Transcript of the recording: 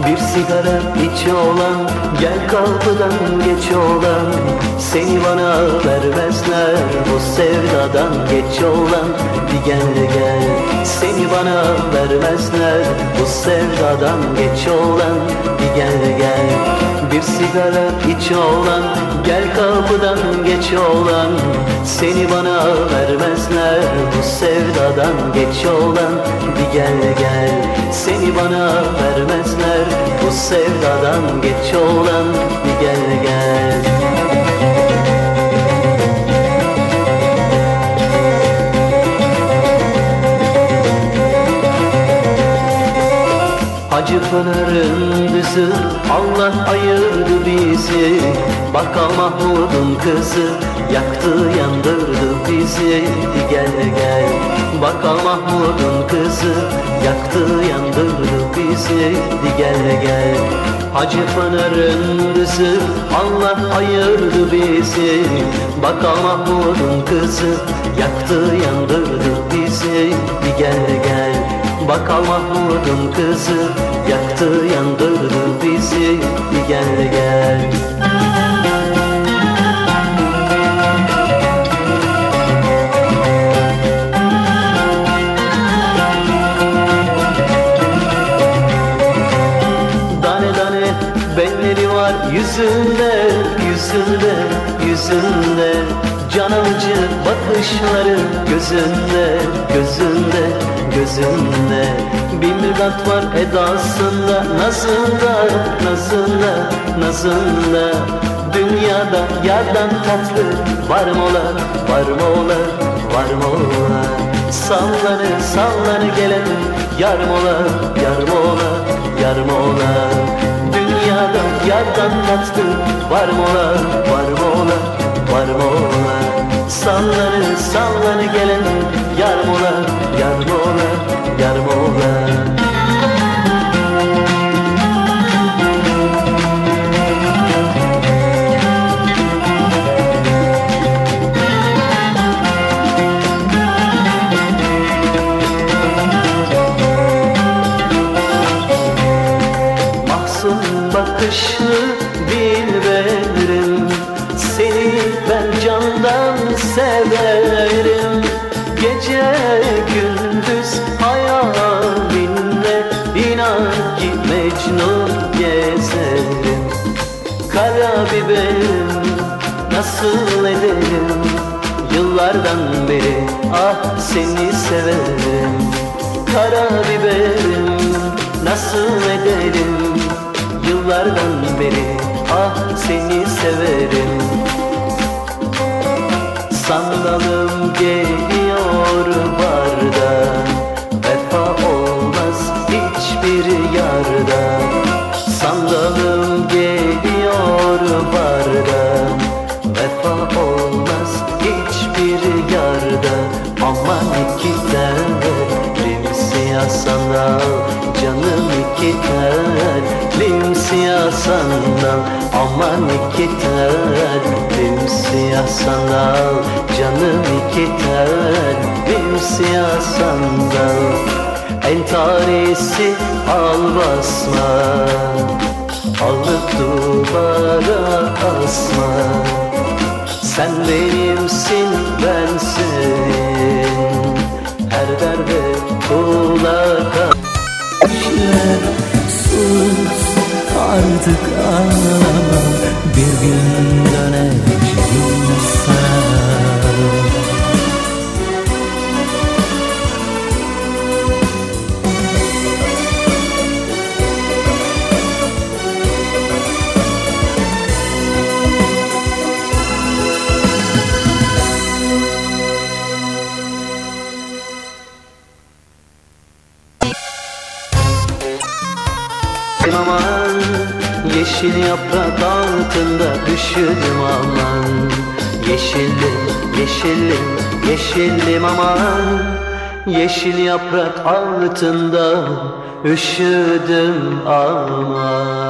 Bir sigara iç oğlan, gel kapıdan geç oğlan. Seni bana vermezler bu sevdadan geç oğlan. Bir gel gel, seni bana vermezler bu sevdadan geç oğlan. Bir gel gel, bir sigara iç oğlan, gel kapıdan geç oğlan. Seni bana vermezler bu sevdadan geç oğlan. Bir gel gel, seni bana vermezler bu sevdadan geç oğlan. Bir gel gel. Hacı Pınar'ın düzü, Allah ayırdı bizi. Bakkal Mahmud'un kızı, yaktı yandırdı bizi. Gel gel, Bakkal Mahmud'un kızı, yaktı yandırdı bizi. Gel gel. Hacı Pınar'ın düzü, Allah ayırdı bizi. Bakkal Mahmud'un kızı, yaktı yandırdı bizi. Gel gel, Bakkal Mahmud'un kızı, yaktı yandırdı bizi. Gel gel. Tane tane belleri var yüzünde, yüzünde, yüzünde. Can alıcı bakışları gözünde, gözünde, gözünde. Bin bir kat var edasında, nazında, nazında, nazında. Dünyada yardan tatlı var mı ola, var mı ola, var mı ola. Sallanır, sallanır gelen yar mı ola, yar mı ola, yar mı ola. Dünyada yardan tatlı var mı ola, var mı ola, var mı ola. Sallanır, sallanır gelen yar mı ola, yar mı ola, yar mı ola. Bakışlı dilberim, seni ben candan severim. Gece gündüz hayalinle inan ki Mecnun gezerim. Kara biberim nasıl ederim, yıllardan beri ah seni severim. Kara biberim nasıl ederim, yıllardan beri ah seni severim. Sandalım geliyor barda, vefa olmaz hiçbir yarda. Sandalım geliyor barda, vefa olmaz hiçbir yarda. Aman iki telim siyah sandal, canım iki telim siyah sandal. Aman iki telim siyah sandal, canım iki telim siyah sandal. Entarisi al basma, alıp duvara asma. Sen benimsin ben senin, her derde kulak as. Sus artık ağlama, bir gün döneceğim sana. Aman yeşil yaprak altında üşüdüm aman. Yeşillim, yeşillim, yeşillim aman. Yeşil yaprak altında üşüdüm aman.